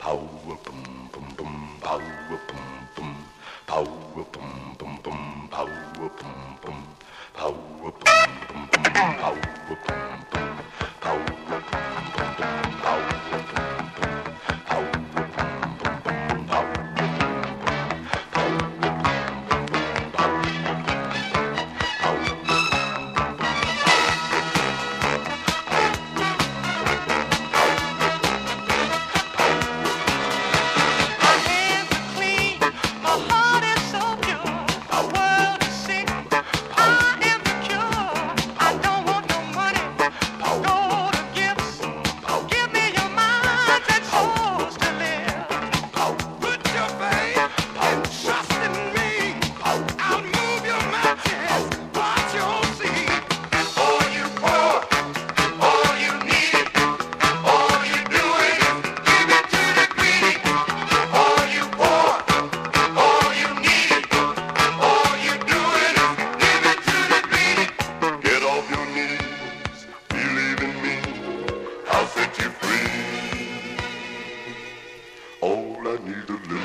Power boom boom boom, power boom boom, power boom boom boom, power boom boom, power boom boom boom, power boom boom, power boom boom boom, power boom boom, power boom boom boom, power All I need to live.